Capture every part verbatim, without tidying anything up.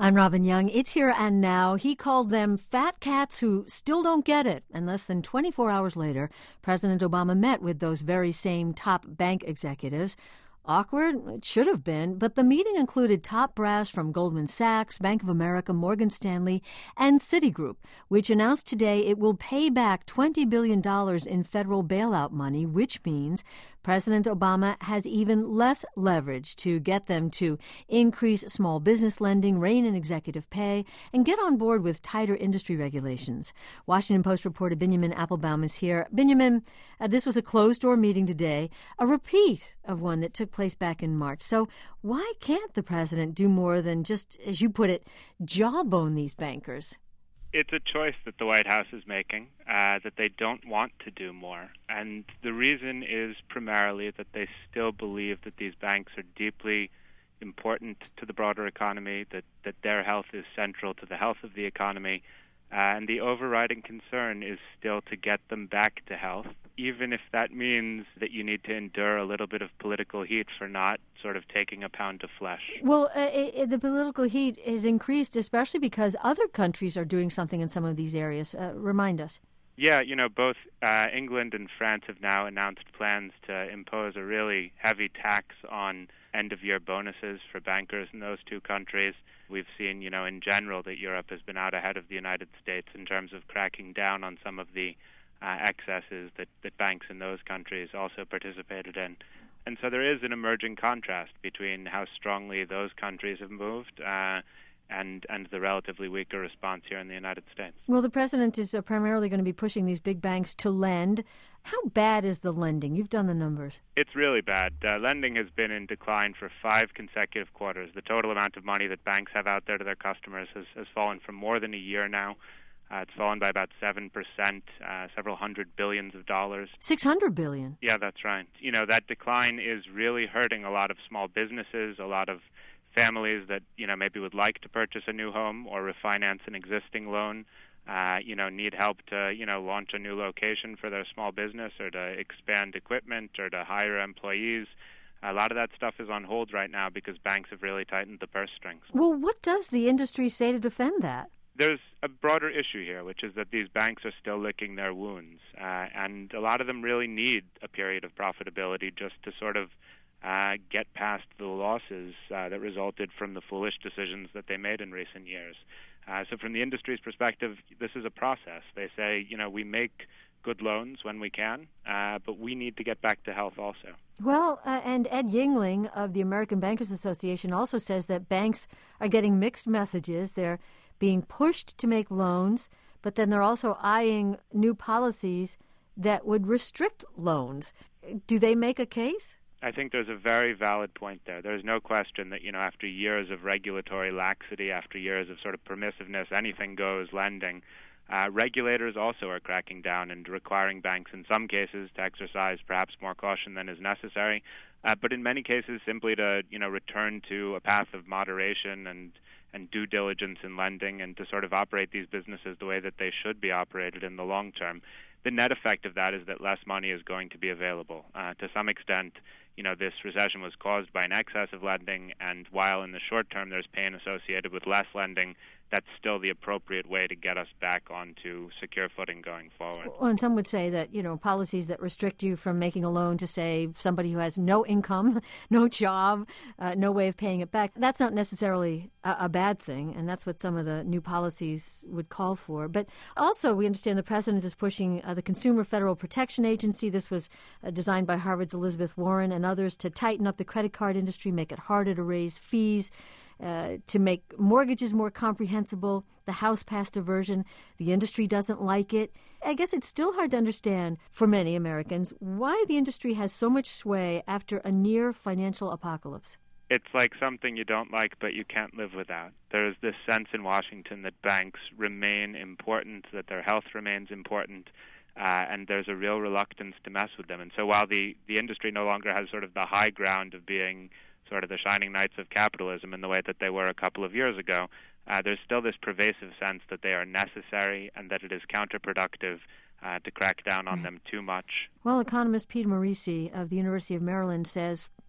I'm Robin Young. It's Here and Now. He called them fat cats who still don't get it. And less than twenty-four hours later, President Obama met with those very same top bank executives. Awkward? It should have been, but the meeting included top brass from Goldman Sachs, Bank of America, Morgan Stanley, and Citigroup, which announced today it will pay back twenty billion dollars in federal bailout money, which means President Obama has even less leverage to get them to increase small business lending, rein in executive pay, and get on board with tighter industry regulations. Washington Post reporter Benjamin Appelbaum is here. Benjamin, uh, this was a closed-door meeting today, a repeat of one that took place back in March. So why can't the president do more than just, as you put it, jawbone these bankers? It's a choice that the White House is making, uh, that they don't want to do more. And the reason is primarily that they still believe that these banks are deeply important to the broader economy, that, that their health is central to the health of the economy. Uh, and the overriding concern is still to get them back to health, even if that means that you need to endure a little bit of political heat for not sort of taking a pound of flesh. Well, uh, it, the political heat is increased, especially because other countries are doing something in some of these areas. Uh, remind us. Yeah, you know, both uh, England and France have now announced plans to impose a really heavy tax on end-of-year bonuses for bankers in those two countries. We've seen, you know, in general that Europe has been out ahead of the United States in terms of cracking down on some of the uh, excesses that, that banks in those countries also participated in. And so there is an emerging contrast between how strongly those countries have moved uh, and and the relatively weaker response here in the United States. Well, the president is uh, primarily going to be pushing these big banks to lend. How bad is the lending? You've done the numbers. It's really bad. Uh, lending has been in decline for five consecutive quarters. The total amount of money that banks have out there to their customers has, has fallen for more than a year now. Uh, it's fallen by about seven percent, uh, several hundred billions of dollars. six hundred billion? Yeah, that's right. You know, that decline is really hurting a lot of small businesses, a lot of families that, you know, maybe would like to purchase a new home or refinance an existing loan, uh, you know, need help to, you know, launch a new location for their small business or to expand equipment or to hire employees. A lot of that stuff is on hold right now because banks have really tightened the purse strings. Well, what does the industry say to defend that? There's a broader issue here, which is that these banks are still licking their wounds, uh, and a lot of them really need a period of profitability just to sort of Uh, get past the losses uh, that resulted from the foolish decisions that they made in recent years. Uh, so from the industry's perspective, this is a process. They say, you know, we make good loans when we can, uh, but we need to get back to health also. Well, uh, and Ed Yingling of the American Bankers Association also says that banks are getting mixed messages. They're being pushed to make loans, but then they're also eyeing new policies that would restrict loans. Do they make a case? I think there's a very valid point there. There's no question that, you know, after years of regulatory laxity, after years of sort of permissiveness, anything goes lending, uh, regulators also are cracking down and requiring banks in some cases to exercise perhaps more caution than is necessary, uh, but in many cases simply to, you know, return to a path of moderation and and due diligence in lending and to sort of operate these businesses the way that they should be operated in the long term. The net effect of that is that less money is going to be available. Uh, to some extent, you know, this recession was caused by an excess of lending, and while in the short term there's pain associated with less lending, that's still the appropriate way to get us back onto secure footing going forward. Well, and some would say that, you know, policies that restrict you from making a loan to, say, somebody who has no income, no job, uh, no way of paying it back, that's not necessarily a, a bad thing, and that's what some of the new policies would call for. But also, we understand the president is pushing uh, the Consumer Federal Protection Agency. This was uh, designed by Harvard's Elizabeth Warren and others to tighten up the credit card industry, make it harder to raise fees, Uh, to make mortgages more comprehensible. The House passed a version. The industry doesn't like it. I guess it's still hard to understand for many Americans why the industry has so much sway after a near financial apocalypse. It's like something you don't like but you can't live without. There's this sense in Washington that banks remain important, that their health remains important, uh, and there's a real reluctance to mess with them. And so while the, the industry no longer has sort of the high ground of being sort of the shining knights of capitalism in the way that they were a couple of years ago, uh, there's still this pervasive sense that they are necessary and that it is counterproductive uh, to crack down on them too much. Well, economist Peter Morici of the University of Maryland says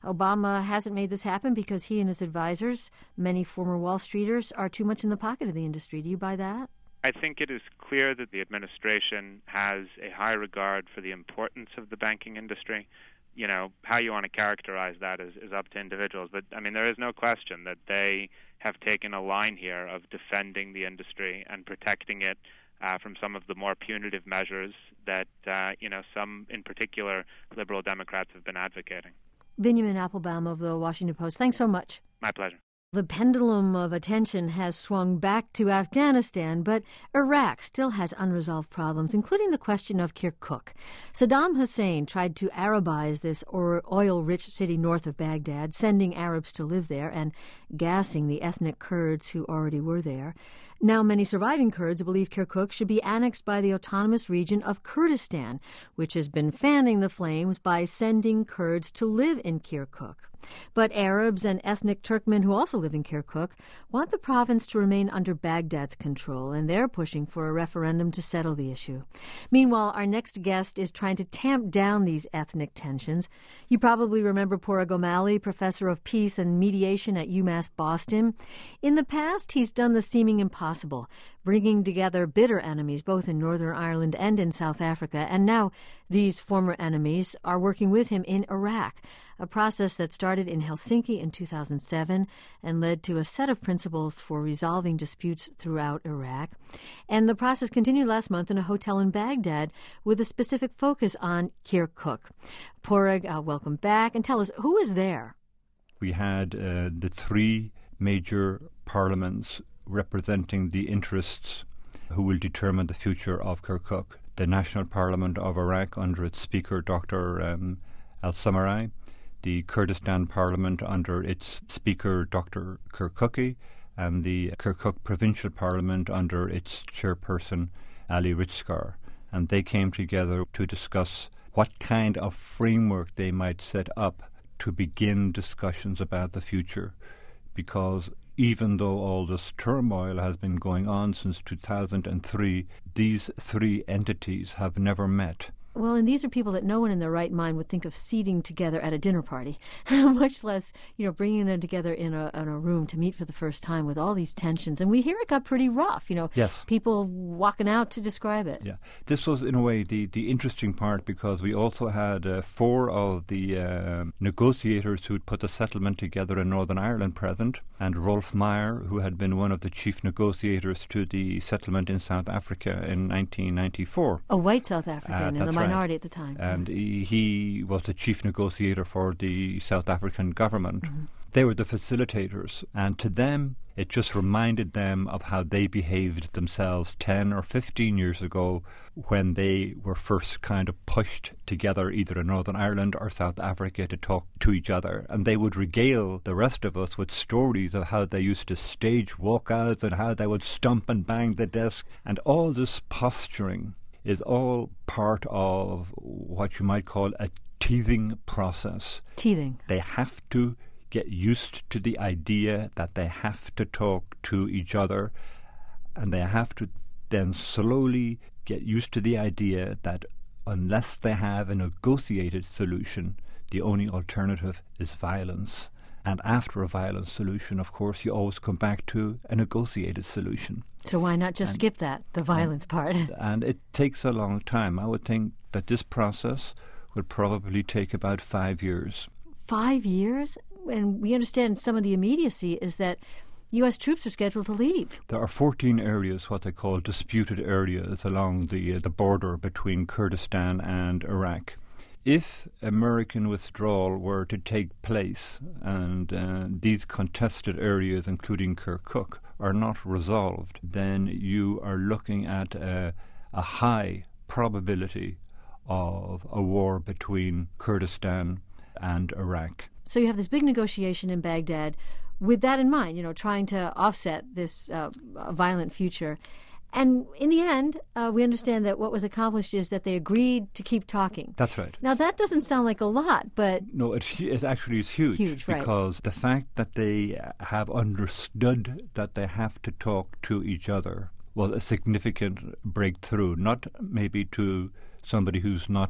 Obama hasn't made this happen because he and his advisors, many former Wall Streeters, are too much in the pocket of the industry. Do you buy that? I think it is clear that the administration has a high regard for the importance of the banking industry. You know, how you want to characterize that is, is up to individuals. But, I mean, there is no question that they have taken a line here of defending the industry and protecting it uh, from some of the more punitive measures that, uh, you know, some, in particular, liberal Democrats have been advocating. Benjamin Appelbaum of the Washington Post, thanks so much. My pleasure. The pendulum of attention has swung back to Afghanistan, but Iraq still has unresolved problems, including the question of Kirkuk. Saddam Hussein tried to Arabize this oil-rich city north of Baghdad, sending Arabs to live there and gassing the ethnic Kurds who already were there. Now many surviving Kurds believe Kirkuk should be annexed by the autonomous region of Kurdistan, which has been fanning the flames by sending Kurds to live in Kirkuk. But Arabs and ethnic Turkmen who also live in Kirkuk want the province to remain under Baghdad's control, and they're pushing for a referendum to settle the issue. Meanwhile, our next guest is trying to tamp down these ethnic tensions. You probably remember Porag O'Malley, professor of peace and mediation at UMass Boston. In the past, he's done the seeming impossible, bringing together bitter enemies both in Northern Ireland and in South Africa, and now these former enemies are working with him in Iraq, a process that started in Helsinki in two thousand seven and led to a set of principles for resolving disputes throughout Iraq. And the process continued last month in a hotel in Baghdad with a specific focus on Kirkuk. Porag, uh, welcome back, and tell us, who was there? We had uh, the three major parliaments representing the interests who will determine the future of Kirkuk. The National Parliament of Iraq under its Speaker, Doctor Um, al-Samarrai, the Kurdistan Parliament under its Speaker, Doctor Kirkuki, and the Kirkuk Provincial Parliament under its Chairperson, Ali Ritskar. And they came together to discuss what kind of framework they might set up to begin discussions about the future, because even though all this turmoil has been going on since two thousand three, these three entities have never met. Well, and these are people that no one in their right mind would think of seating together at a dinner party, much less, you know, bringing them together in a, in a room to meet for the first time with all these tensions. And we hear it got pretty rough, you know, yes. People walking out to describe it. Yeah, this was, in a way, the, the interesting part, because we also had uh, four of the uh, negotiators who'd put the settlement together in Northern Ireland present, and Rolf Meyer, who had been one of the chief negotiators to the settlement in South Africa in nineteen ninety-four. A white South African uh, in the minority at the time. And he, he was the chief negotiator for the South African government. Mm-hmm. They were the facilitators, and to them it just reminded them of how they behaved themselves ten or fifteen years ago when they were first kind of pushed together either in Northern Ireland or South Africa to talk to each other. And they would regale the rest of us with stories of how they used to stage walkouts and how they would stomp and bang the desk. And all this posturing is all part of what you might call a teething process. Teething. They have to get used to the idea that they have to talk to each other, and they have to then slowly get used to the idea that unless they have a negotiated solution, the only alternative is violence. And after a violent solution, of course, you always come back to a negotiated solution. So why not just and, skip that, the violence and, part? And it takes a long time. I would think that this process will probably take about five years. Five years? And we understand some of the immediacy is that U S troops are scheduled to leave. There are fourteen areas, what they call disputed areas, along the uh, the border between Kurdistan and Iraq. If American withdrawal were to take place and uh, these contested areas, including Kirkuk, are not resolved, then you are looking at a, a high probability of a war between Kurdistan and Iraq. So you have this big negotiation in Baghdad with that in mind, you know, trying to offset this uh, violent future. And in the end, uh, we understand that what was accomplished is that they agreed to keep talking. That's right. Now, that doesn't sound like a lot, but... No, it, it actually is huge. Huge, right. Because the fact that they have understood that they have to talk to each other was a significant breakthrough, not maybe to somebody who's not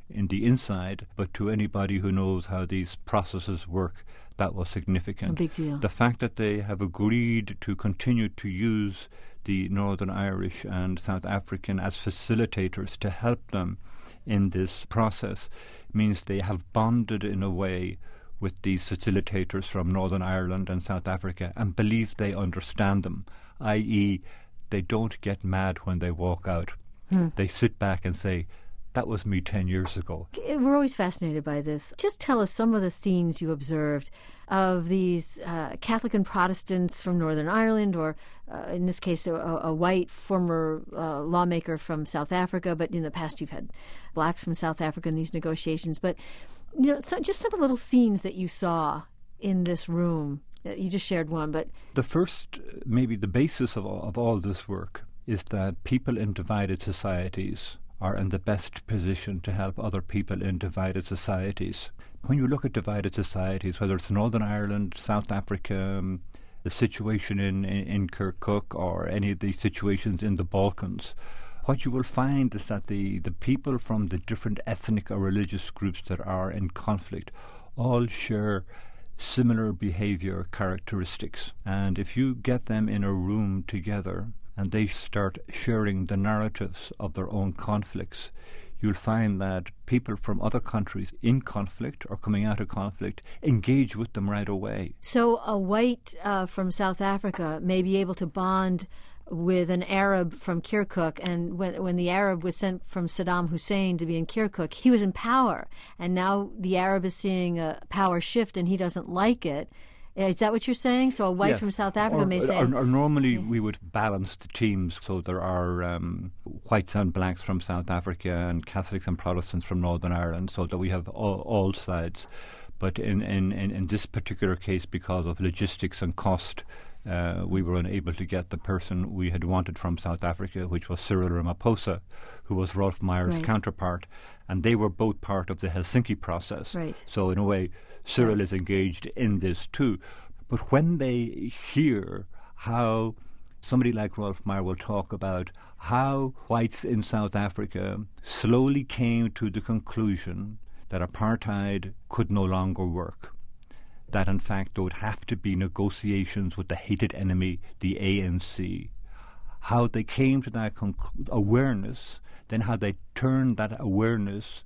in the inside, but to anybody who knows how these processes work, that was significant. A big deal. The fact that they have agreed to continue to use the Northern Irish and South African as facilitators to help them in this process means they have bonded in a way with these facilitators from Northern Ireland and South Africa and believe they understand them, that is they don't get mad when they walk out. Hmm. They sit back and say, that was me ten years ago. We're always fascinated by this. Just tell us some of the scenes you observed of these uh, Catholic and Protestants from Northern Ireland, or uh, in this case, a, a white former uh, lawmaker from South Africa, but in the past you've had blacks from South Africa in these negotiations. But, you know, so just some of the little scenes that you saw in this room. You just shared one, but... The first, maybe the basis of all, of all this work is that people in divided societies are in the best position to help other people in divided societies. When you look at divided societies, whether it's Northern Ireland, South Africa, um, the situation in, in, in Kirkuk, or any of the situations in the Balkans, what you will find is that the, the people from the different ethnic or religious groups that are in conflict all share similar behavior characteristics. And if you get them in a room together and they start sharing the narratives of their own conflicts, you'll find that people from other countries in conflict or coming out of conflict engage with them right away. So a white uh, from South Africa may be able to bond with an Arab from Kirkuk, and when when the Arab was sent from Saddam Hussein to be in Kirkuk, he was in power, and now the Arab is seeing a power shift and he doesn't like it. Is that what you're saying? So a white yes. from South Africa or, may say... Or, or normally yeah. we would balance the teams, so there are um, whites and blacks from South Africa and Catholics and Protestants from Northern Ireland, so that we have all, all sides. But in, in, in, in this particular case, because of logistics and cost, uh, we were unable to get the person we had wanted from South Africa, which was Cyril Ramaphosa, who was Rolf Mayer's right. counterpart. And they were both part of the Helsinki process. Right. So in a way, Cyril right. is engaged in this too. But when they hear how somebody like Rolf Mayer will talk about how whites in South Africa slowly came to the conclusion that apartheid could no longer work, that in fact there would have to be negotiations with the hated enemy, the A N C, how they came to that conc- awareness, then how they turned that awareness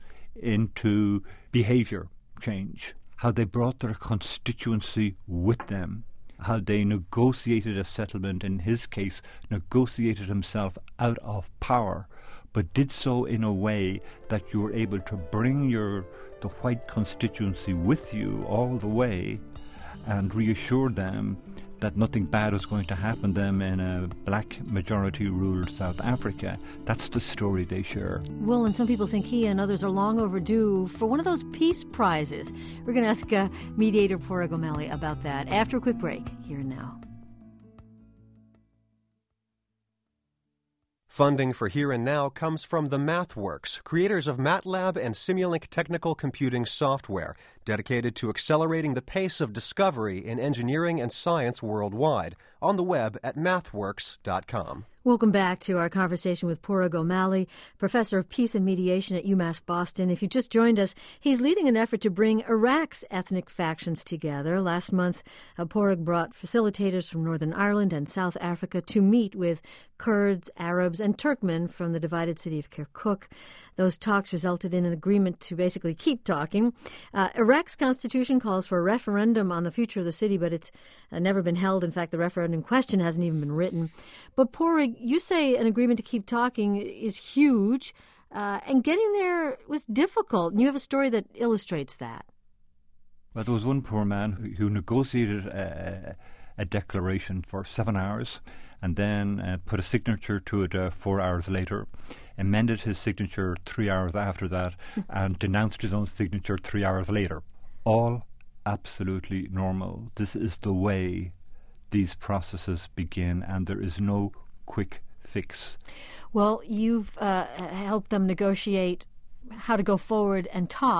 into behaviour change, how they brought their constituency with them, how they negotiated a settlement, in his case, negotiated himself out of power, but did so in a way that you were able to bring your the white constituency with you all the way and reassure them that nothing bad was going to happen to them in a black majority-ruled South Africa. That's the story they share. Well, and some people think he and others are long overdue for one of those peace prizes. We're going to ask uh, mediator Padraig O'Malley about that after a quick break, here and now. Funding for Here and Now comes from the MathWorks, creators of MATLAB and Simulink technical computing software, dedicated to accelerating the pace of discovery in engineering and science worldwide, on the web at mathworks dot com. Welcome back to our conversation with Padraig O'Malley, professor of peace and mediation at UMass Boston. If you just joined us, he's leading an effort to bring Iraq's ethnic factions together. Last month, uh, Padraig brought facilitators from Northern Ireland and South Africa to meet with Kurds, Arabs, and Turkmen from the divided city of Kirkuk. Those talks resulted in an agreement to basically keep talking. Uh, Iraq's constitution calls for a referendum on the future of the city, but it's uh, never been held. In fact, the referendum question hasn't even been written. But Padraig, you say an agreement to keep talking is huge, uh, and getting there was difficult. And you have a story that illustrates that. Well, there was one poor man who, who negotiated a, a declaration for seven hours and then uh, put a signature to it uh, four hours later, amended his signature three hours after that, and denounced his own signature three hours later. All absolutely normal. This is the way these processes begin, and there is no quick fix. Well, you've uh, helped them negotiate how to go forward and talk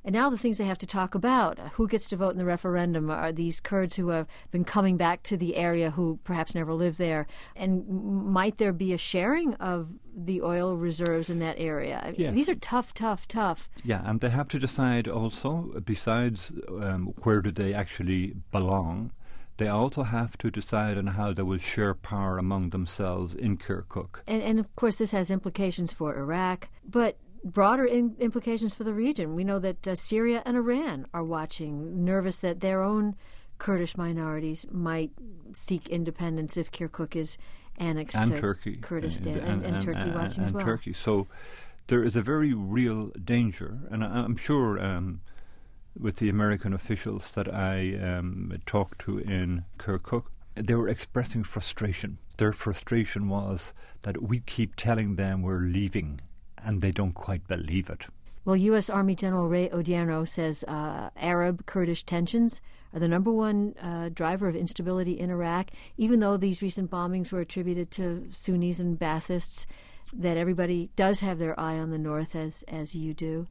And now the things they have to talk about, who gets to vote in the referendum, are these Kurds who have been coming back to the area who perhaps never lived there. And might there be a sharing of the oil reserves in that area? Yeah. These are tough, tough, tough. Yeah, and they have to decide also, besides um, where do they actually belong, they also have to decide on how they will share power among themselves in Kirkuk. And, and of course, this has implications for Iraq, but broader in- implications for the region. We know that uh, Syria and Iran are watching, nervous that their own Kurdish minorities might seek independence if Kirkuk is annexed and to Turkey. Kurdistan, and, and, and, and Turkey and, watching and as well. Turkey. So there is a very real danger, and I, I'm sure um, with the American officials that I um, talked to in Kirkuk, they were expressing frustration. Their frustration was that we keep telling them we're leaving, and they don't quite believe it. Well, U S. Army General Ray Odierno says uh, Arab-Kurdish tensions are the number one uh, driver of instability in Iraq, even though these recent bombings were attributed to Sunnis and Baathists, that everybody does have their eye on the north, as, as you do.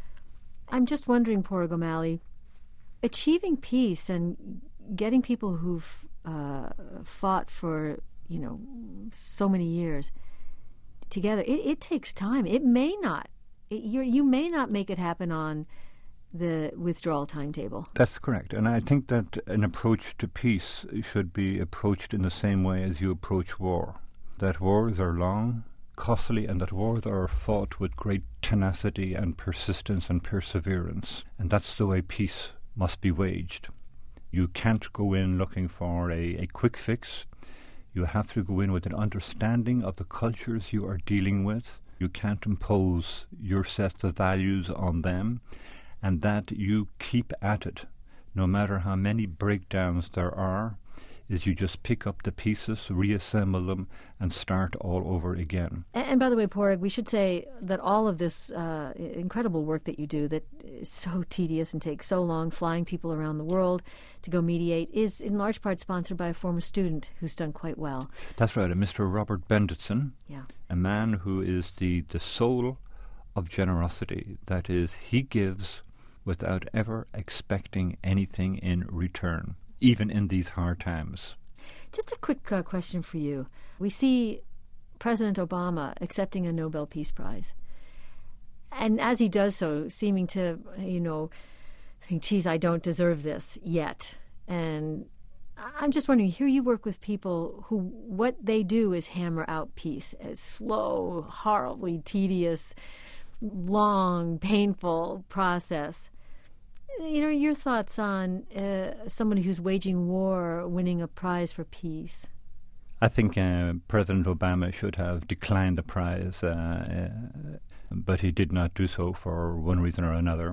I'm just wondering, Padraig O'Malley, achieving peace and getting people who've uh, fought for, you know, so many years together, it, it takes time. It may not. It, you're, you may not make it happen on the withdrawal timetable. That's correct. And I think that an approach to peace should be approached in the same way as you approach war. That wars are long, costly, and that wars are fought with great tenacity and persistence and perseverance. And that's the way peace must be waged. You can't go in looking for a, a quick fix. You have to go in with an understanding of the cultures you are dealing with. You can't impose your sets of values on them, and that you keep at it, no matter how many breakdowns there are, is you just pick up the pieces, reassemble them, and start all over again. And, and by the way, Padraig, we should say that all of this uh, incredible work that you do that is so tedious and takes so long, flying people around the world to go mediate, is in large part sponsored by a former student who's done quite well. That's right, a Mister Robert Benditson, yeah. a man who is the, the soul of generosity. That is, he gives without ever expecting anything in return, even in these hard times. Just a quick uh, question for you. We see President Obama accepting a Nobel Peace Prize. And as he does so, seeming to, you know, think, geez, I don't deserve this yet. And I'm just wondering, here you work with people who what they do is hammer out peace. A slow, horribly tedious, long, painful process. You know, your thoughts on uh, someone who's waging war winning a prize for peace? I think uh, President Obama should have declined the prize, uh, uh, but he did not do so for one reason or another.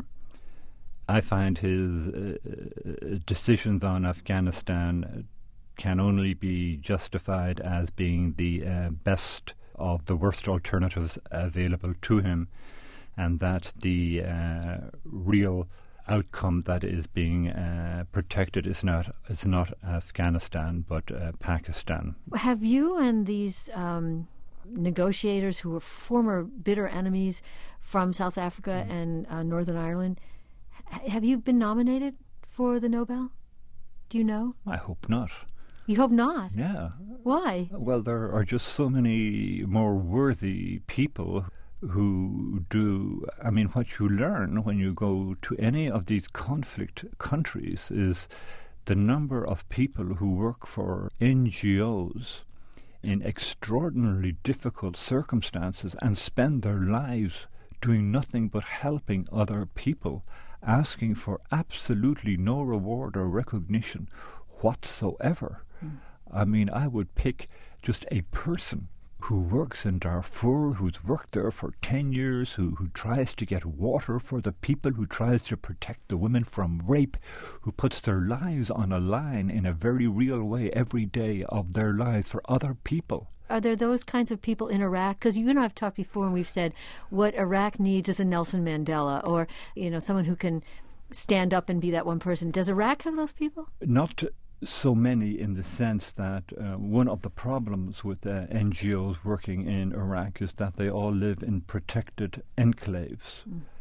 I find his uh, decisions on Afghanistan can only be justified as being the uh, best of the worst alternatives available to him, and that the uh, real outcome that is being uh, protected is not is not Afghanistan but uh, Pakistan. Have you and these um, negotiators who were former bitter enemies from South Africa mm. and uh, Northern Ireland, h- have you been nominated for the Nobel? Do you know? I hope not. You hope not? Yeah. Why? Well, there are just so many more worthy people who do. I mean, what you learn when you go to any of these conflict countries is the number of people who work for N G Os in extraordinarily difficult circumstances and spend their lives doing nothing but helping other people, asking for absolutely no reward or recognition whatsoever. Mm. I mean, I would pick just a person who works in Darfur, who's worked there for ten years, who, who tries to get water for the people, who tries to protect the women from rape, who puts their lives on a line in a very real way every day of their lives for other people. Are there those kinds of people in Iraq? Because you and I have talked before and we've said what Iraq needs is a Nelson Mandela or, you know, someone who can stand up and be that one person. Does Iraq have those people? Not so many, in the sense that uh, one of the problems with uh, N G Os working in Iraq is that they all live in protected enclaves. Mm.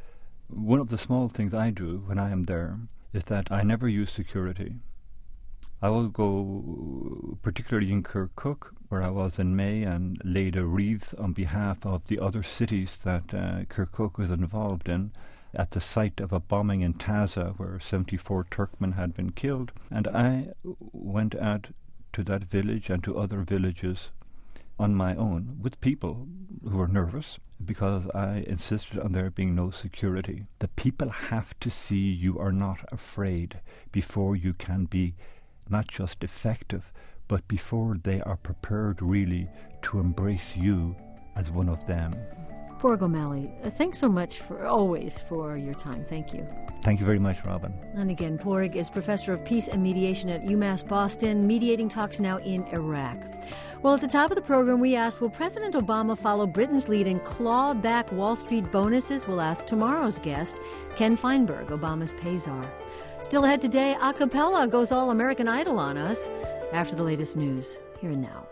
One of the small things I do when I am there is that I never use security. I will go, particularly in Kirkuk, where I was in May, and laid a wreath on behalf of the other cities that uh, Kirkuk was involved in, at the site of a bombing in Taza, where seventy-four Turkmen had been killed. And I went out to that village and to other villages on my own, with people who were nervous, because I insisted on there being no security. The people have to see you are not afraid before you can be not just effective, but before they are prepared really to embrace you as one of them. Padraig O'Malley, uh, thanks so much for always for your time. Thank you. Thank you very much, Robin. And again, Padraig is Professor of Peace and Mediation at UMass Boston, mediating talks now in Iraq. Well, at the top of the program, we asked, will President Obama follow Britain's lead and claw back Wall Street bonuses? We'll ask tomorrow's guest, Ken Feinberg, Obama's pay czar. Still ahead today, a cappella goes all American Idol on us. After the latest news, here and now.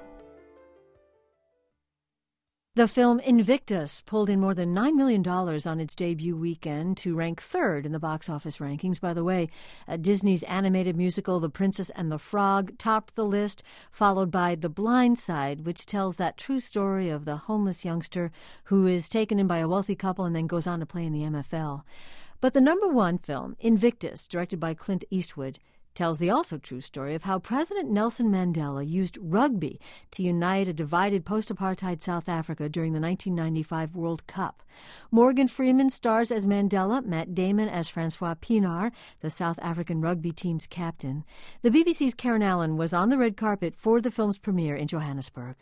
The film Invictus pulled in more than nine million dollars on its debut weekend to rank third in the box office rankings. By the way, uh, Disney's animated musical The Princess and the Frog topped the list, followed by The Blind Side, which tells that true story of the homeless youngster who is taken in by a wealthy couple and then goes on to play in the N F L. But the number one film, Invictus, directed by Clint Eastwood, tells the also true story of how President Nelson Mandela used rugby to unite a divided post-apartheid South Africa during the nineteen ninety-five World Cup. Morgan Freeman stars as Mandela, Matt Damon as Francois Pienaar, the South African rugby team's captain. The B B C's Karen Allen was on the red carpet for the film's premiere in Johannesburg.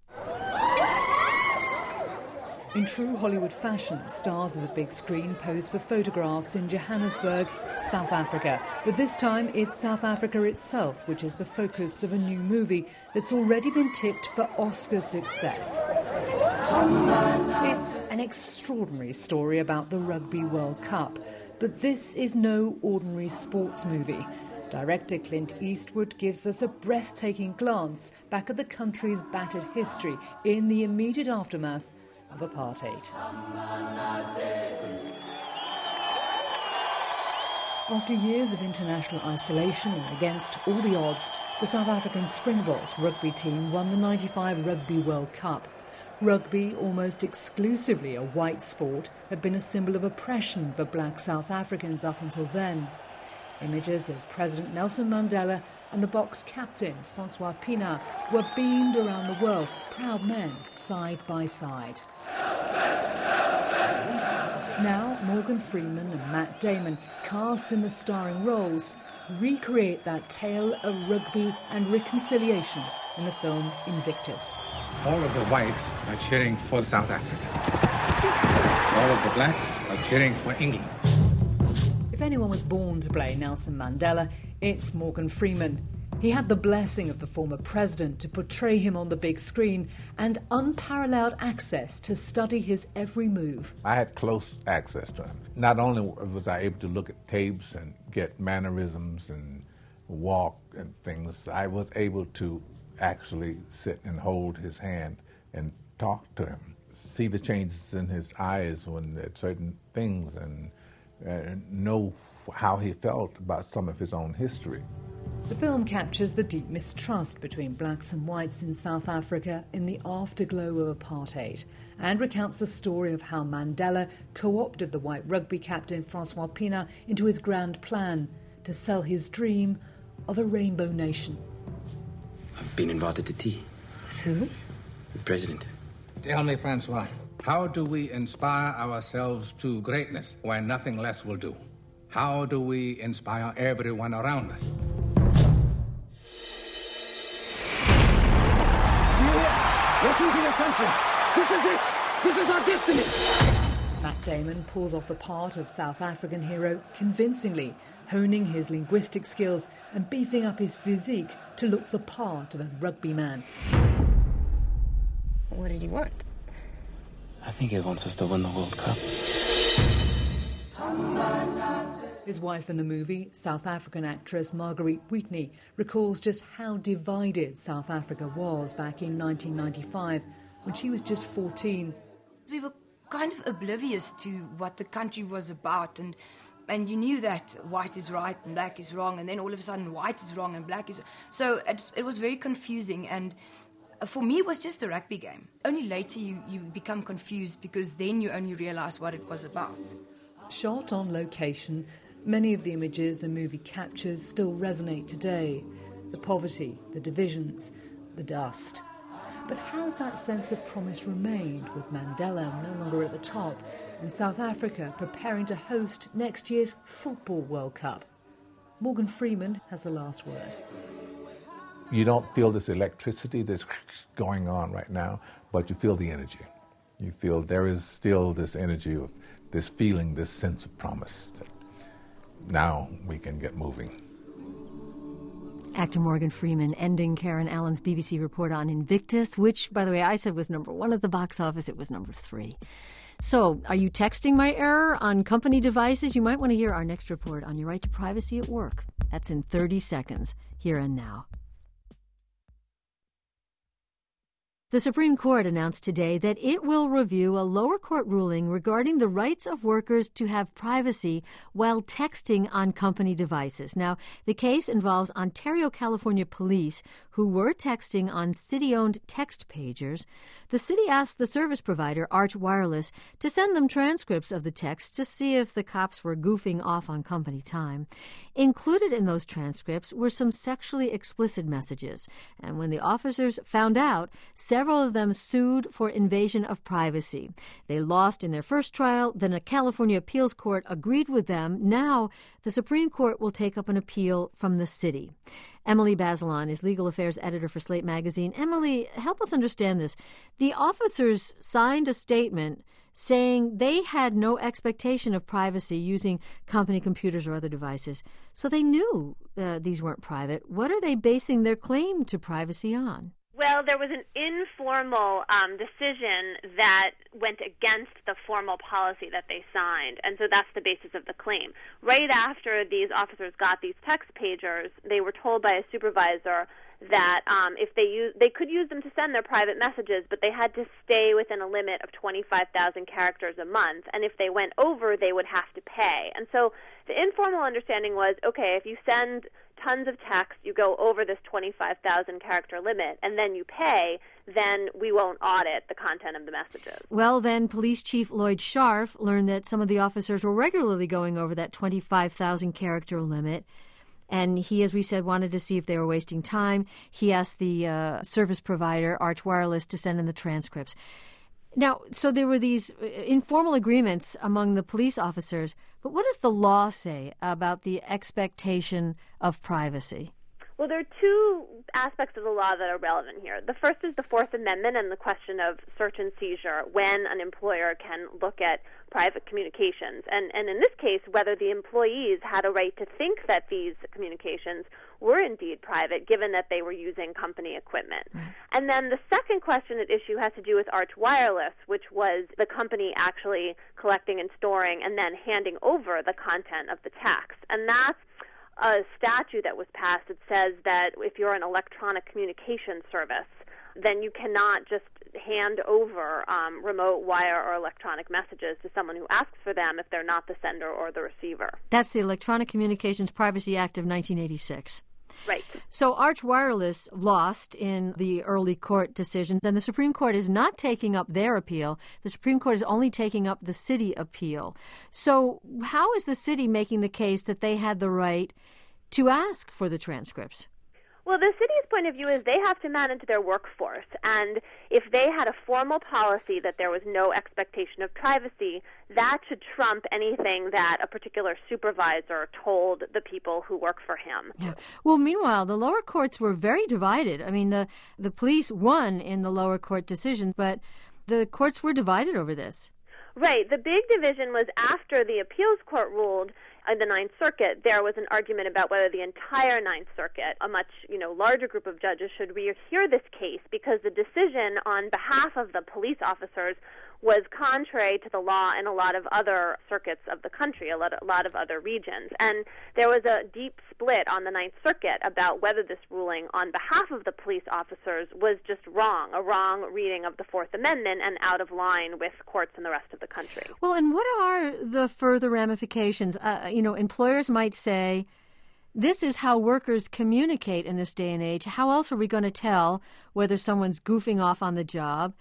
In true Hollywood fashion, stars of the big screen pose for photographs in Johannesburg, South Africa. But this time it's South Africa itself, which is the focus of a new movie that's already been tipped for Oscar success. It's an extraordinary story about the Rugby World Cup. But this is no ordinary sports movie. Director Clint Eastwood gives us a breathtaking glance back at the country's battered history in the immediate aftermath of apartheid. After years of international isolation and against all the odds, the South African Springboks rugby team won the ninety-five Rugby World Cup. Rugby, almost exclusively a white sport, had been a symbol of oppression for black South Africans up until then. Images of President Nelson Mandela and the Boks captain, Francois Pienaar, were beamed around the world, proud men side by side. Now, Morgan Freeman and Matt Damon, cast in the starring roles, recreate that tale of rugby and reconciliation in the film Invictus. All of the whites are cheering for South Africa. All of the blacks are cheering for England. If anyone was born to play Nelson Mandela, it's Morgan Freeman. He had the blessing of the former president to portray him on the big screen and unparalleled access to study his every move. I had close access to him. Not only was I able to look at tapes and get mannerisms and walk and things, I was able to actually sit and hold his hand and talk to him, see the changes in his eyes when at certain things, and uh, know how he felt about some of his own history. The film captures the deep mistrust between blacks and whites in South Africa in the afterglow of apartheid, and recounts the story of how Mandela co-opted the white rugby captain Francois Pienaar into his grand plan to sell his dream of a rainbow nation. I've been invited to tea. With who? The president. Tell me, Francois, how do we inspire ourselves to greatness when nothing less will do? How do we inspire everyone around us? Listen to your country. This is it. This is our destiny. Matt Damon pulls off the part of South African hero convincingly, honing his linguistic skills and beefing up his physique to look the part of a rugby man. What did he want? I think he wants us to win the World Cup. His wife in the movie, South African actress Marguerite Whitney, recalls just how divided South Africa was back in nineteen ninety-five, when she was just fourteen. We were kind of oblivious to what the country was about, and and you knew that white is right and black is wrong, and then all of a sudden white is wrong and black is... So it, it was very confusing, and for me it was just a rugby game. Only later you, you become confused, because then you only realize what it was about. Shot on location, many of the images the movie captures still resonate today. The poverty, the divisions, the dust. But has that sense of promise remained, with Mandela no longer at the top and South Africa preparing to host next year's Football World Cup? Morgan Freeman has the last word. You don't feel this electricity that's going on right now, but you feel the energy. You feel there is still this energy of this feeling, this sense of promise that now we can get moving. Actor Morgan Freeman ending Karen Allen's B B C report on Invictus, which, by the way, I said was number one at the box office. It was number three. So, are you texting my error on company devices? You might want to hear our next report on your right to privacy at work. That's in thirty seconds, here and now. The Supreme Court announced today that it will review a lower court ruling regarding the rights of workers to have privacy while texting on company devices. Now, the case involves Ontario, California police who were texting on city-owned text pagers. The city asked the service provider, Arch Wireless, to send them transcripts of the text to see if the cops were goofing off on company time. Included in those transcripts were some sexually explicit messages, and when the officers found out, several Several of them sued for invasion of privacy. They lost in their first trial, then a California appeals court agreed with them. Now, the Supreme Court will take up an appeal from the city. Emily Bazelon is legal affairs editor for Slate Magazine. Emily, help us understand this. The officers signed a statement saying they had no expectation of privacy using company computers or other devices, so they knew uh, these weren't private. What are they basing their claim to privacy on? Well, there was an informal um, decision that went against the formal policy that they signed, and so that's the basis of the claim. Right after these officers got these text pagers, they were told by a supervisor that um, if they use, they could use them to send their private messages, but they had to stay within a limit of twenty-five thousand characters a month, and if they went over, they would have to pay. And so the informal understanding was, okay, if you send tons of text, you go over this twenty-five thousand character limit, and then you pay, then we won't audit the content of the messages. Well, then Police Chief Lloyd Scharf learned that some of the officers were regularly going over that twenty-five thousand character limit. And he, as we said, wanted to see if they were wasting time. He asked the uh, service provider, Arch Wireless, to send in the transcripts. Now, so there were these informal agreements among the police officers, but what does the law say about the expectation of privacy? Well, there are two aspects of the law that are relevant here. The first is the Fourth Amendment and the question of search and seizure, when an employer can look at private communications. And, and in this case, whether the employees had a right to think that these communications were indeed private, given that they were using company equipment. Right. And then the second question at issue has to do with Arch Wireless, which was the company actually collecting and storing and then handing over the content of the text. And that's a statute that was passed that says that if you're an electronic communication service, then you cannot just hand over um, remote wire or electronic messages to someone who asks for them if they're not the sender or the receiver. That's the Electronic Communications Privacy Act of nineteen eighty-six. Right. So Arch Wireless lost in the early court decision, and the Supreme Court is not taking up their appeal. The Supreme Court is only taking up the city appeal. So how is the city making the case that they had the right to ask for the transcripts? Well, the city's point of view is they have to manage their workforce, and if they had a formal policy that there was no expectation of privacy, that should trump anything that a particular supervisor told the people who work for him. Yeah. Well, meanwhile, the lower courts were very divided. I mean, the, the police won in the lower court decision, but the courts were divided over this. Right. The big division was after the appeals court ruled in the Ninth Circuit. There was an argument about whether the entire Ninth Circuit, a much, you know, larger group of judges, should rehear this case, because the decision on behalf of the police officers was contrary to the law in a lot of other circuits of the country, a lot, a lot of other regions. And there was a deep split on the Ninth Circuit about whether this ruling on behalf of the police officers was just wrong, a wrong reading of the Fourth Amendment and out of line with courts in the rest of the country. Well, and what are the further ramifications? Uh, you know, employers might say, this is how workers communicate in this day and age. How else are we going to tell whether someone's goofing off on the job?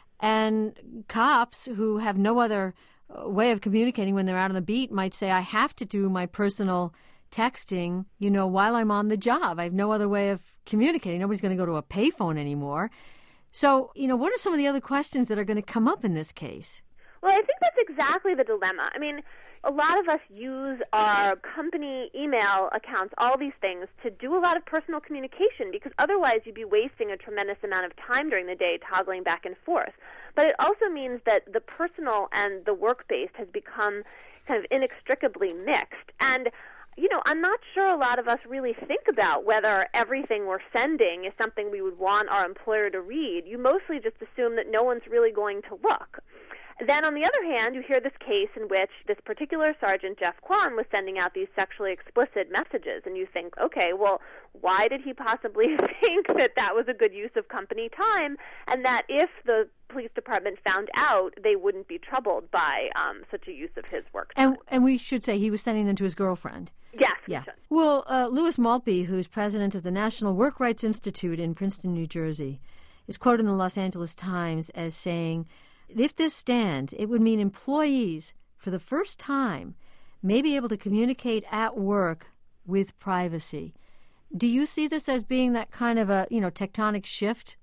And cops who have no other way of communicating when they're out on the beat might say, I have to do my personal texting, you know, while I'm on the job. I have no other way of communicating. Nobody's going to go to a payphone anymore. So, you know, what are some of the other questions that are going to come up in this case? Well, I think that's exactly the dilemma. I mean, a lot of us use our company email accounts, all these things, to do a lot of personal communication because otherwise you'd be wasting a tremendous amount of time during the day toggling back and forth. But it also means that the personal and the work-based has become kind of inextricably mixed. And you know, I'm not sure a lot of us really think about whether everything we're sending is something we would want our employer to read. You mostly just assume that no one's really going to look. Then, on the other hand, you hear this case in which this particular Sergeant Jeff Kwan was sending out these sexually explicit messages, and you think, okay, well, why did he possibly think that that was a good use of company time, and that if the police department found out, they wouldn't be troubled by um, such a use of his work time? And, and we should say he was sending them to his girlfriend. Yes, yeah. we should. Well, uh, Louis Maltby, who's president of the National Work Rights Institute in Princeton, New Jersey, is quoted in the Los Angeles Times as saying, if this stands, it would mean employees, for the first time, may be able to communicate at work with privacy. Do you see this as being that kind of a, you know, tectonic shift?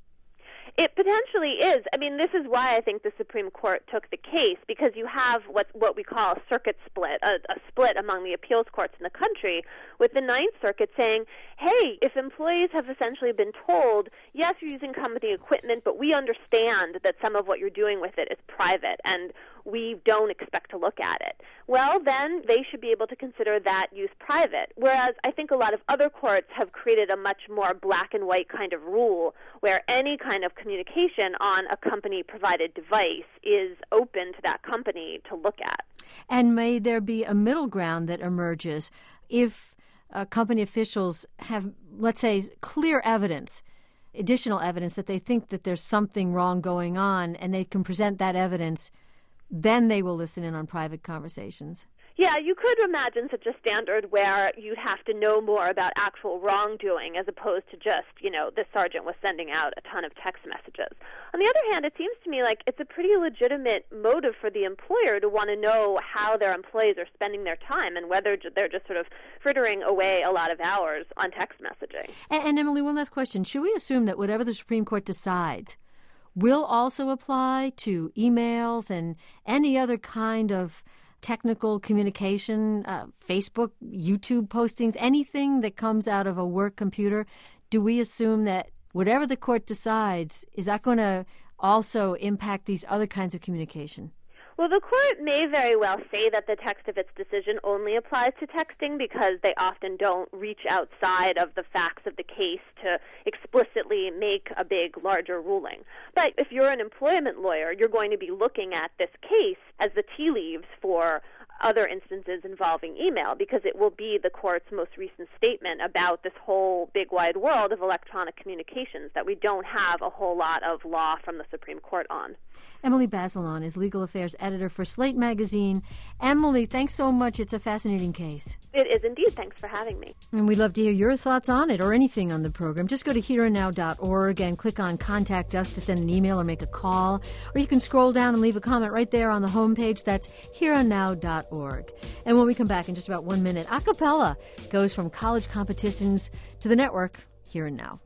It potentially is. I mean, this is why I think the Supreme Court took the case, because you have what what we call a circuit split, a, a split among the appeals courts in the country, with the Ninth Circuit saying, hey, if employees have essentially been told, yes, you're using company equipment, but we understand that some of what you're doing with it is private, and we don't expect to look at it, well, then they should be able to consider that use private. Whereas I think a lot of other courts have created a much more black and white kind of rule where any kind of communication on a company-provided device is open to that company to look at. And may there be a middle ground that emerges if uh, company officials have, let's say, clear evidence, additional evidence that they think that there's something wrong going on, and they can present that evidence, then they will listen in on private conversations. Yeah, you could imagine such a standard where you'd have to know more about actual wrongdoing as opposed to just, you know, the sergeant was sending out a ton of text messages. On the other hand, it seems to me like it's a pretty legitimate motive for the employer to want to know how their employees are spending their time and whether they're just sort of frittering away a lot of hours on text messaging. And, and Emily, one last question. Should we assume that whatever the Supreme Court decides will also apply to emails and any other kind of technical communication, uh, Facebook, YouTube postings, anything that comes out of a work computer? Do we assume that whatever the court decides, is that going to also impact these other kinds of communication? Well, the court may very well say that the text of its decision only applies to texting because they often don't reach outside of the facts of the case to explicitly make a big, larger ruling. But if you're an employment lawyer, you're going to be looking at this case as the tea leaves for other instances involving email because it will be the court's most recent statement about this whole big wide world of electronic communications that we don't have a whole lot of law from the Supreme Court on. Emily Bazelon is legal affairs editor for Slate Magazine. Emily, thanks so much. It's a fascinating case. It is indeed. Thanks for having me. And we'd love to hear your thoughts on it or anything on the program. Just go to here and now dot org and click on Contact Us to send an email or make a call. Or you can scroll down and leave a comment right there on the homepage. That's here and now dot org. And when we come back in just about one minute, a cappella goes from college competitions to the network Here and Now.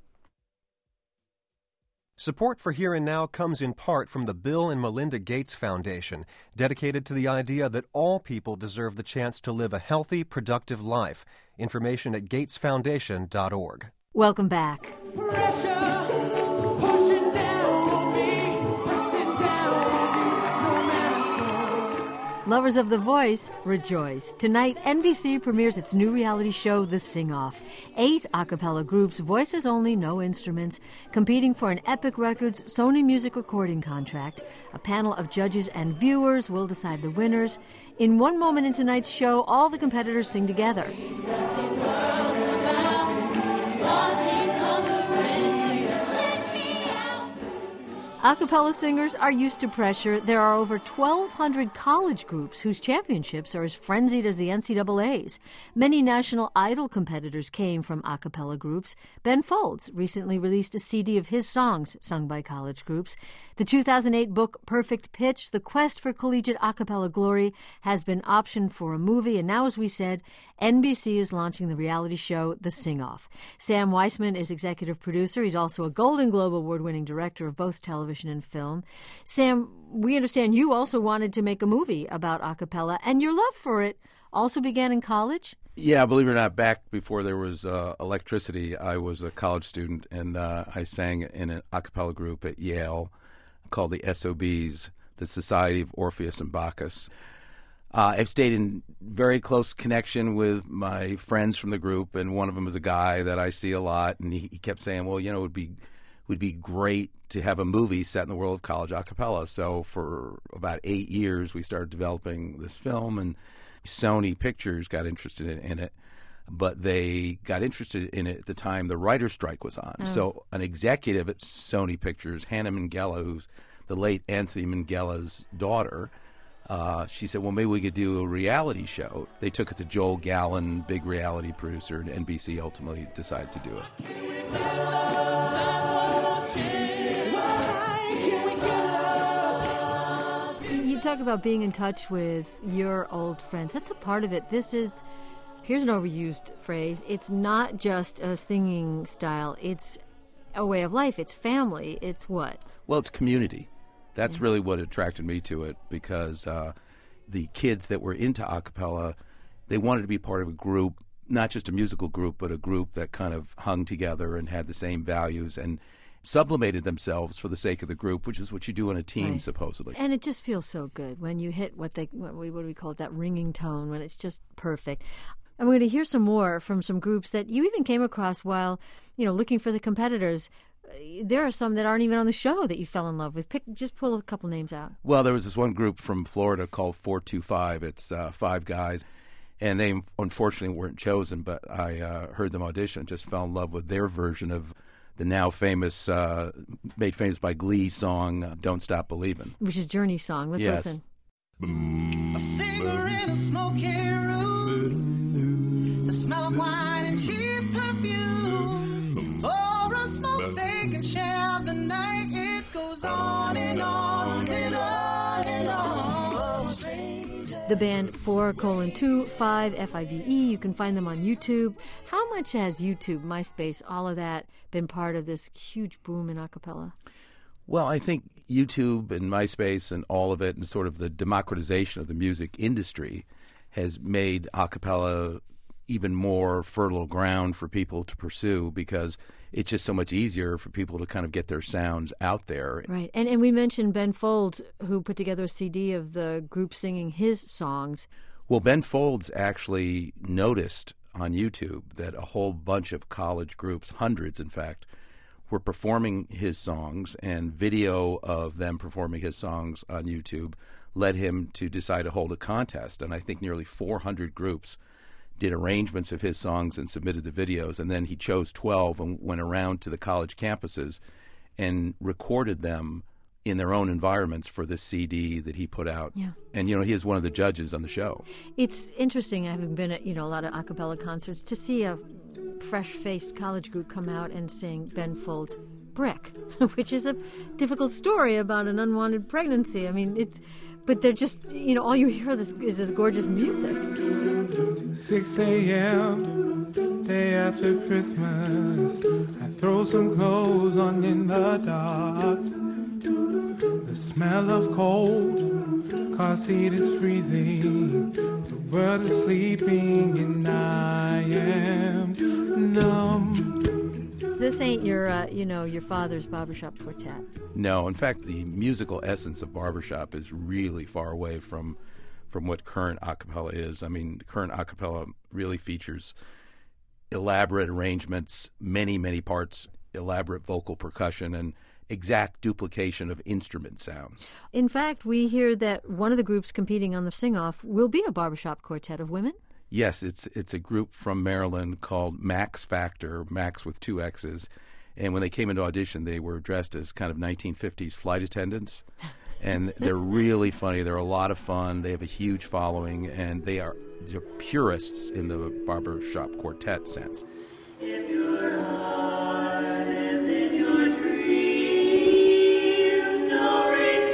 Support for Here and Now comes in part from the Bill and Melinda Gates Foundation, dedicated to the idea that all people deserve the chance to live a healthy, productive life. Information at gates foundation dot org. Welcome back. Pressure, pushing down on me, pressing down on you, no matter what. Lovers of the voice, rejoice. Tonight, N B C premieres its new reality show, The Sing-Off. Eight a cappella groups, voices only, no instruments, competing for an Epic Records Sony Music recording contract. A panel of judges and viewers will decide the winners. In one moment in tonight's show, all the competitors sing together. A cappella singers are used to pressure. There are over twelve hundred college groups whose championships are as frenzied as the N C double A's. Many National Idol competitors came from a cappella groups. Ben Folds recently released a C D of his songs sung by college groups. The two thousand eight book Perfect Pitch, The Quest for Collegiate A Cappella Glory, has been optioned for a movie, and now, as we said, N B C is launching the reality show The Sing-Off. Sam Weisman is executive producer. He's also a Golden Globe Award-winning director of both television and film. Sam, we understand you also wanted to make a movie about a cappella, and your love for it also began in college? Yeah, believe it or not, back before there was uh, electricity, I was a college student, and uh, I sang in an a cappella group at Yale called the S O Bs, the Society of Orpheus and Bacchus. Uh, I've stayed in very close connection with my friends from the group, and one of them is a guy that I see a lot, and he, he kept saying, well, you know, it would be would be great to have a movie set in the world of college a cappella. So for about eight years, we started developing this film, and Sony Pictures got interested in, in it, but they got interested in it at the time the writer's strike was on. Oh. So an executive at Sony Pictures, Hannah Minghella, who's the late Anthony Minghella's daughter, uh, she said, well, maybe we could do a reality show. They took it to Joel Gallen, big reality producer, and N B C ultimately decided to do it. You talk about being in touch with your old friends. That's a part of it. This is, here's an overused phrase, it's not just a singing style. It's a way of life. It's family. It's what? Well, it's community. That's yeah. really what attracted me to it, because uh, the kids that were into a cappella, they wanted to be part of a group, not just a musical group, but a group that kind of hung together and had the same values and sublimated themselves for the sake of the group, which is what you do in a team, right. supposedly. And it just feels so good when you hit what they what we, what do we call it, that ringing tone, when it's just perfect. And we're going to hear some more from some groups that you even came across while, you know, looking for the competitors. There are some that aren't even on the show that you fell in love with. Pick, just pull a couple names out. Well, there was this one group from Florida called four two five. It's uh, five guys. And they unfortunately weren't chosen, but I uh, heard them audition and just fell in love with their version of the now famous, uh, made famous by Glee song, uh, Don't Stop Believin'. Which is Journey's song. Let's yes. listen. A cigarette, a smoky room, the smell of wine and cheap perfume. For a smoke they can share the night. It goes on and on and on and on. The band four colon two five F I V E. You can find them on YouTube. How much has YouTube, MySpace, all of that been part of this huge boom in a cappella? Well, I think YouTube and MySpace and all of it, and sort of the democratization of the music industry, has made a cappella even more fertile ground for people to pursue, because it's just so much easier for people to kind of get their sounds out there. Right. And and we mentioned Ben Folds, who put together a C D of the group singing his songs. Well, Ben Folds actually noticed on YouTube that a whole bunch of college groups, hundreds in fact, were performing his songs, and video of them performing his songs on YouTube led him to decide to hold a contest. And I think nearly four hundred groups did arrangements of his songs and submitted the videos, and then he chose twelve and went around to the college campuses and recorded them in their own environments for the C D that he put out. Yeah. And, you know, he is one of the judges on the show. It's interesting, having been at, you know, a lot of a cappella concerts, to see a fresh-faced college group come out and sing Ben Folds' Brick, which is a difficult story about an unwanted pregnancy. I mean, it's... But they're just, you know, all you hear this is this gorgeous music. six a.m., day after Christmas, I throw some clothes on in the dark. The smell of cold, car seat is freezing, the world is sleeping and I am numb. This ain't your, uh, you know, your father's barbershop quartet. No, in fact, the musical essence of barbershop is really far away from from what current a cappella is. I mean, current a cappella really features elaborate arrangements, many, many parts, elaborate vocal percussion, and exact duplication of instrument sounds. In fact, we hear that one of the groups competing on the sing-off will be a barbershop quartet of women. Yes, it's it's a group from Maryland called Max Factor, Max with two X's. And when they came into audition, they were dressed as kind of nineteen fifties flight attendants. And they're really funny. They're a lot of fun. They have a huge following, and they are they're purists in the barbershop quartet sense. If your heart is in your dream, no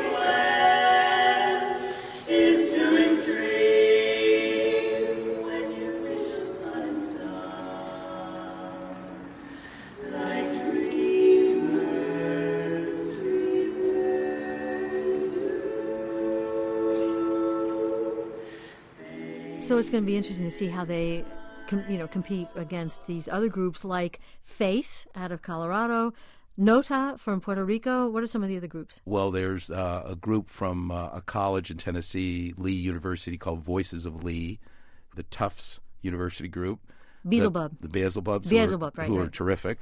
request is too extreme when you wish upon a star, like dreamers, dreamers do. So it's going to be interesting to see how they Com, you know, compete against these other groups like Face out of Colorado, Nota from Puerto Rico. What are some of the other groups? Well, there's uh, a group from uh, a college in Tennessee, Lee University, called Voices of Lee, the Tufts University group. Beelzebub. The, the Beelzebubs, Beelzebub, who are, right, who right. are terrific.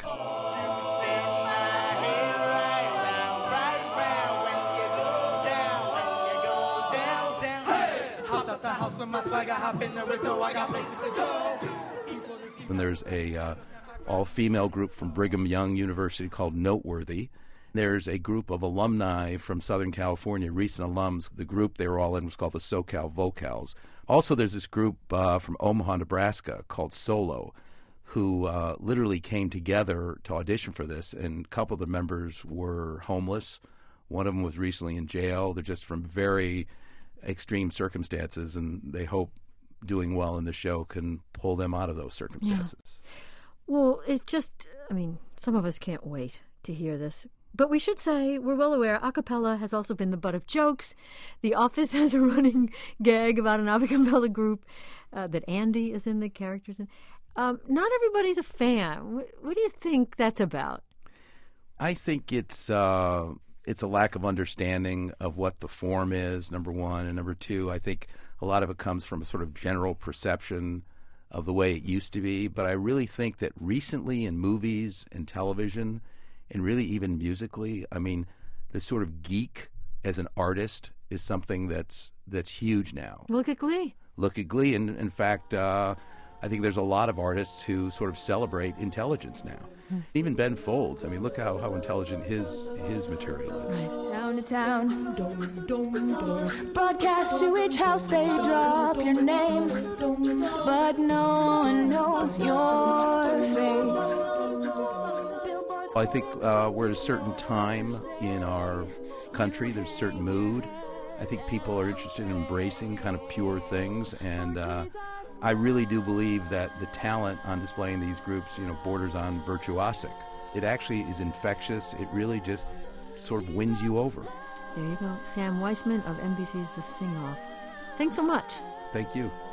And there's a uh, all-female group from Brigham Young University called Noteworthy. There's a group of alumni from Southern California, recent alums. The group they were all in was called the SoCal Vocals. Also, there's this group uh, from Omaha, Nebraska called Solo, who uh, literally came together to audition for this, and a couple of the members were homeless. One of them was recently in jail. They're just from very extreme circumstances, and they hope doing well in the show can pull them out of those circumstances. Yeah. Well, it's just, I mean, some of us can't wait to hear this. But we should say, we're well aware, a cappella has also been the butt of jokes. The Office has a running gag about an a cappella group uh, that Andy is in the characters in. Um, not everybody's a fan. What, what do you think that's about? I think it's uh, it's a lack of understanding of what the form is, number one. And number two, I think a lot of it comes from a sort of general perception of the way it used to be. But I really think that recently in movies and television, and really even musically, I mean, the sort of geek as an artist is something that's that's huge now. Look at Glee. Look at Glee. And in fact, uh, I think there's a lot of artists who sort of celebrate intelligence now. Hmm. Even Ben Folds. I mean, look how, how intelligent his his material is. Right. Town to town, dum, dum, dum. Broadcast to each house they drop your name, but no one knows your face. I think uh, we're at a certain time in our country. There's a certain mood. I think people are interested in embracing kind of pure things, and uh, I really do believe that the talent on display in these groups, you know, borders on virtuosic. It actually is infectious. It really just sort of wins you over. There you go. Sam Weisman of N B C's The Sing-Off. Thanks so much. Thank you.